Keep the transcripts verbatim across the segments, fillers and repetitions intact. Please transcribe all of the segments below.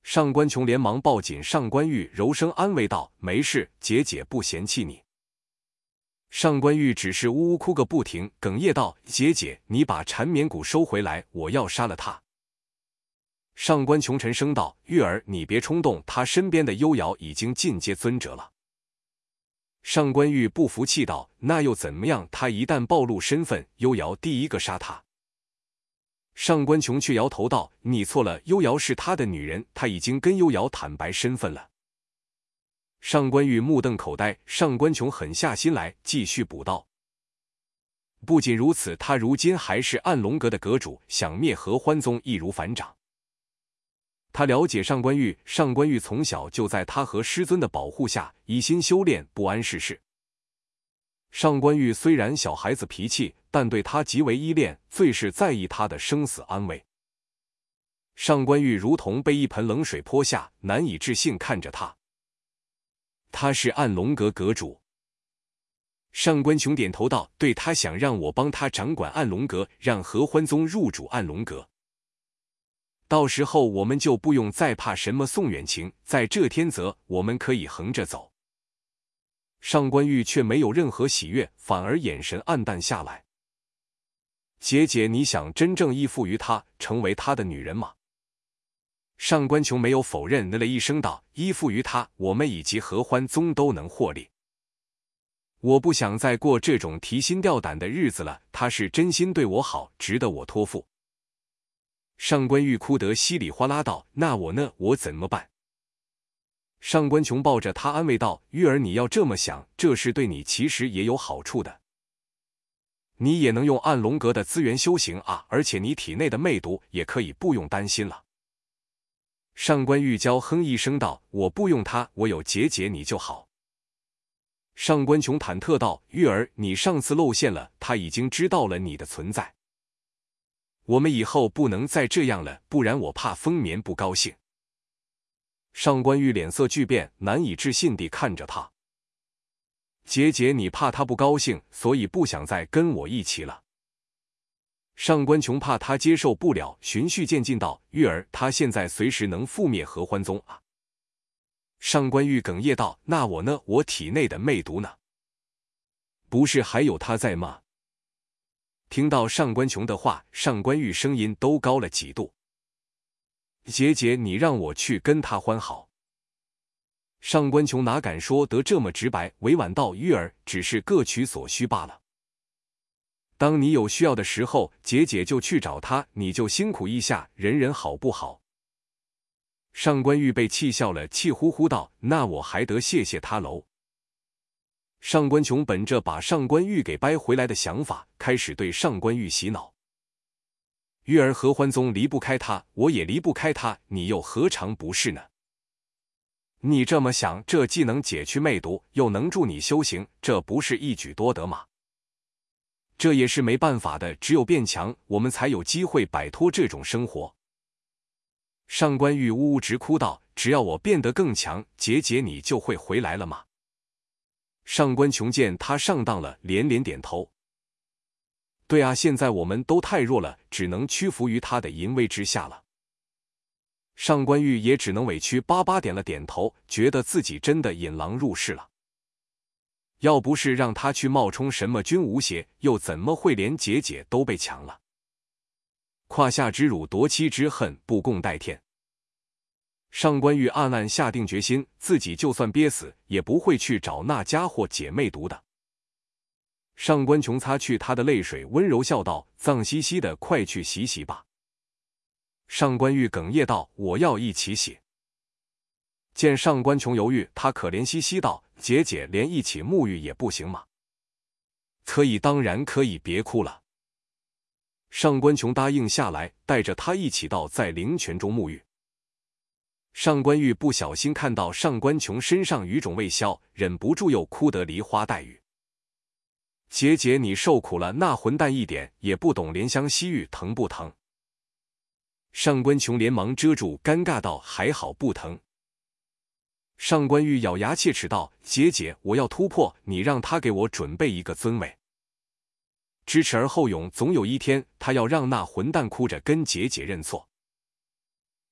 上官琼连忙抱紧上官玉，柔声安慰道：“没事，姐姐不嫌弃你。”上官玉只是呜呜哭个不停，哽咽道：“姐姐，你把缠绵谷收回来，我要杀了他。”上官琼沉声道：“玉儿，你别冲动，他身边的幽瑶已经进阶尊者了。”上官玉不服气道：“那又怎么样？他一旦暴露身份，幽瑶第一个杀他。”上官琼却摇头道：“你错了，幽瑶是他的女人，他已经跟幽瑶坦白身份了。”上官玉目瞪口呆，上官琼狠下心来，继续补道：“不仅如此，他如今还是暗龙阁的阁主，想灭合欢宗易如反掌。”他了解上官玉，上官玉从小就在他和师尊的保护下一心修炼，不谙世事。上官玉虽然小孩子脾气，但对他极为依恋，最是在意他的生死安危。上官玉如同被一盆冷水泼下，难以置信看着他。他是暗龙阁阁主。上官琼点头道：“对，他想让我帮他掌管暗龙阁，让合欢宗入主暗龙阁。到时候我们就不用再怕什么宋远晴，在这天泽我们可以横着走。”上官玉却没有任何喜悦，反而眼神暗淡下来。“姐姐，你想真正依附于他，成为他的女人吗？”上官琼没有否认，了一声道：“依附于他，我们以及合欢宗都能获利。我不想再过这种提心吊胆的日子了，他是真心对我好，值得我托付。”上官玉哭得稀里哗啦道：“那我呢？我怎么办？”上官琼抱着他安慰道：“玉儿，你要这么想，这事对你其实也有好处的。你也能用暗龙阁的资源修行啊，而且你体内的魅毒也可以不用担心了。”上官玉娇哼一声道：“我不用它，我有姐姐你就好。”上官琼忐忑道：“玉儿，你上次露馅了，他已经知道了你的存在。我们以后不能再这样了，不然我怕风眠不高兴。”上官玉脸色巨变，难以置信地看着他：“姐姐，你怕他不高兴，所以不想再跟我一起了。”上官琼怕他接受不了，循序渐进道：“玉儿，他现在随时能覆灭合欢宗啊。”上官玉哽咽道：“那我呢？我体内的魅毒呢？不是还有他在吗？”听到上官琼的话，上官玉声音都高了几度：“姐姐，你让我去跟他欢好。”上官琼哪敢说得这么直白，委婉道：“玉儿，只是各取所需罢了。当你有需要的时候，姐姐就去找他，你就辛苦一下，忍忍好不好？”上官玉被气笑了，气呼呼道：“那我还得谢谢他喽。”上官琼本着把上官玉给掰回来的想法，开始对上官玉洗脑：“玉儿，合欢宗离不开他，我也离不开他，你又何尝不是呢？你这么想，这既能解去魅毒，又能助你修行，这不是一举多得吗？这也是没办法的，只有变强，我们才有机会摆脱这种生活。”上官玉呜呜直哭道：“只要我变得更强，姐姐你就会回来了吗？”上官琼见他上当了，连连点头：“对啊，现在我们都太弱了，只能屈服于他的淫威之下了。”上官玉也只能委屈巴巴点了点头，觉得自己真的引狼入室了。要不是让他去冒充什么君无邪，又怎么会连姐姐都被抢了？胯下之辱，夺妻之恨，不共戴天。上官玉暗暗下定决心，自己就算憋死，也不会去找那家伙解魅毒的。上官琼擦去他的泪水，温柔笑道：“脏兮兮的，快去洗洗吧。”上官玉哽咽道：“我要一起洗。”见上官琼犹豫，他可怜兮兮道：“姐姐，连一起沐浴也不行吗？”“可以，当然可以，别哭了。”上官琼答应下来，带着他一起到在灵泉中沐浴。上官玉不小心看到上官琼身上余肿未消，忍不住又哭得梨花带雨：“姐姐，你受苦了，那混蛋一点也不懂怜香惜玉，疼不疼？”上官琼连忙遮住，尴尬道：“还好不疼。”上官玉咬牙切齿道：“姐姐，我要突破，你让他给我准备一个尊位。知耻而后勇，总有一天他要让那混蛋哭着跟姐姐认错。”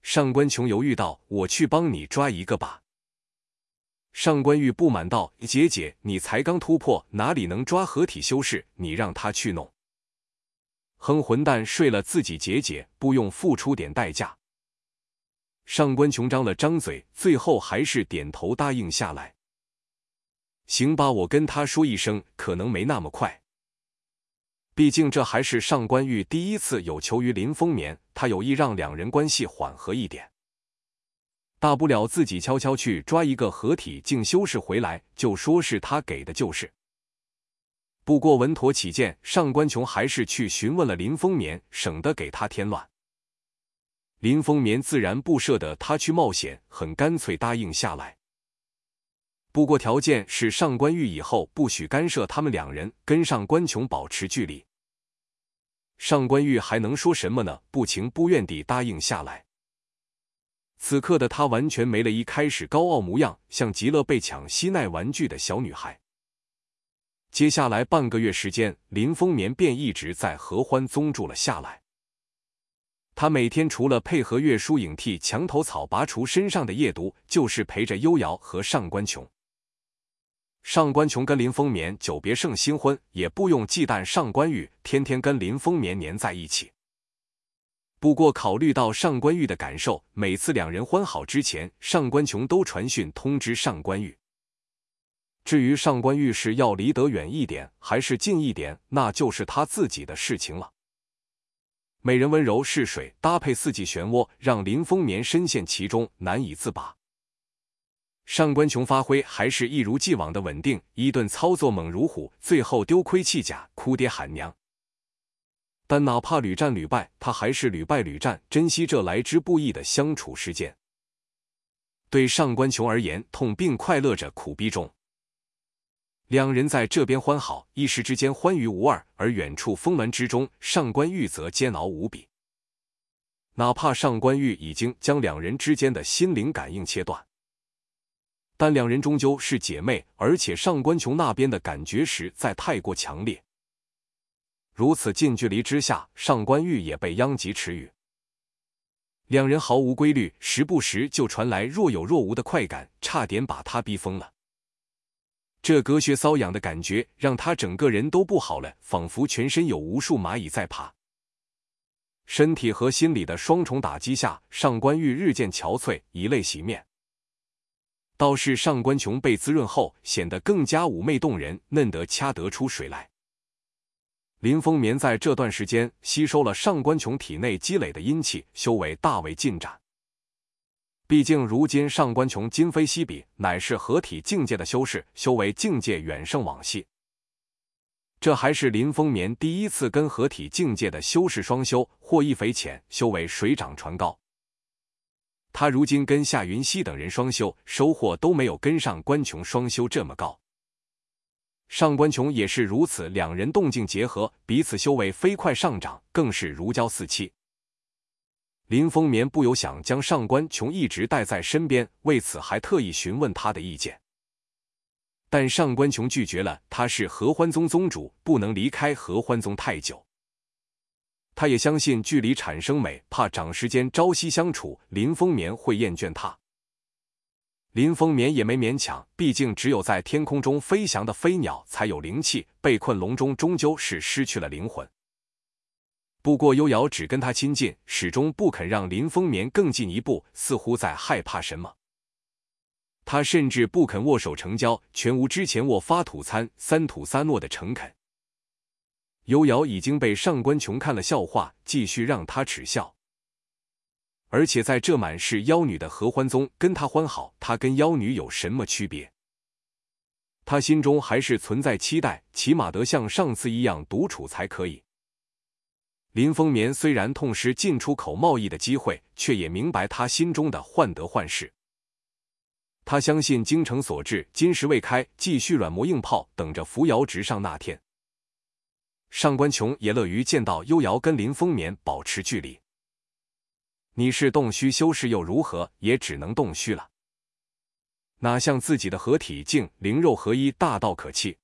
上官琼犹豫道：“我去帮你抓一个吧。”上官玉不满道：“姐姐，你才刚突破，哪里能抓合体修士？你让他去弄。哼，混蛋，睡了自己姐姐，不用付出点代价。”上官琼张了张嘴，最后还是点头答应下来。行吧，我跟他说一声，可能没那么快。毕竟这还是上官玉第一次有求于林风眠，他有意让两人关系缓和一点。大不了自己悄悄去抓一个合体境修士回来，就说是他给的就是。不过稳妥起见，上官琼还是去询问了林风眠，省得给他添乱。林风眠自然不舍得他去冒险，很干脆答应下来。不过条件是上官玉以后不许干涉他们两人，跟上官琼保持距离。上官玉还能说什么呢？不情不愿地答应下来。此刻的他完全没了一开始高傲模样，像极了被抢吸奶玩具的小女孩。接下来半个月时间，林风眠便一直在合欢宗住了下来。他每天除了配合岳疏影替墙头草拔除身上的夜毒，就是陪着幽瑶和上官琼。上官琼跟林风眠久别胜新婚，也不用忌惮上官玉天天跟林风眠黏在一起。不过考虑到上官玉的感受，每次两人欢好之前，上官琼都传讯通知上官玉。至于上官玉是要离得远一点还是近一点，那就是他自己的事情了。美人温柔是水，搭配四季漩涡，让林风眠深陷其中，难以自拔。上官琼发挥还是一如既往的稳定，一顿操作猛如虎，最后丢盔弃甲，哭爹喊娘。但哪怕屡战屡败，他还是屡败屡战，珍惜这来之不易的相处时间。对上官琼而言，痛并快乐着，苦逼中。两人在这边欢好，一时之间欢愉无二，而远处峰峦之中，上官玉则煎熬无比。哪怕上官玉已经将两人之间的心灵感应切断，但两人终究是姐妹，而且上官琼那边的感觉实在太过强烈。如此近距离之下，上官玉也被殃及池鱼。两人毫无规律，时不时就传来若有若无的快感，差点把他逼疯了。这隔靴搔痒的感觉让他整个人都不好了，仿佛全身有无数蚂蚁在爬。身体和心理的双重打击下，上官玉日渐憔悴，以泪洗面。倒是上官琼被滋润后，显得更加妩媚动人，嫩得掐得出水来。林风眠在这段时间吸收了上官琼体内积累的阴气，修为大为进展。毕竟如今上官琼今非昔比，乃是合体境界的修士，修为境界远胜往昔。这还是林风眠第一次跟合体境界的修士双修，获益匪浅，修为水涨船高。他如今跟夏云溪等人双修，收获都没有跟上官琼双修这么高。上官琼也是如此，两人动静结合，彼此修为飞快上涨，更是如胶似漆。林风眠不由想将上官琼一直带在身边，为此还特意询问他的意见。但上官琼拒绝了，他是合欢宗宗主，不能离开合欢宗太久。他也相信距离产生美，怕长时间朝夕相处，林风眠会厌倦他。林风眠也没勉强，毕竟只有在天空中飞翔的飞鸟才有灵气，被困笼中终究是失去了灵魂。不过幽瑶只跟他亲近，始终不肯让林风眠更进一步，似乎在害怕什么。他甚至不肯握手成交，全无之前握发土餐三吐三诺的诚恳。幽瑶已经被上官琼看了笑话，继续让他耻笑。而且在这满是妖女的合欢宗跟他欢好，他跟妖女有什么区别？他心中还是存在期待，起码得像上次一样独处才可以。林风眠虽然痛失进出口贸易的机会，却也明白他心中的患得患失。他相信精诚所至，金石未开，继续软磨硬泡，等着扶摇直上那天。上官琼也乐于见到幽瑶跟林风眠保持距离。你是洞虚修士又如何，也只能洞虚了。哪像自己的合体境灵肉合一，大道可期。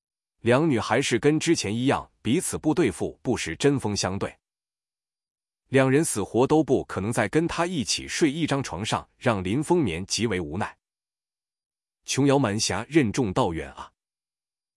两女还是跟之前一样，彼此不对付，不时针锋相对。 两人死活都不可能再跟他一起睡一张床上，让林风眠极为无奈。琼瑶蛮侠任重道远啊！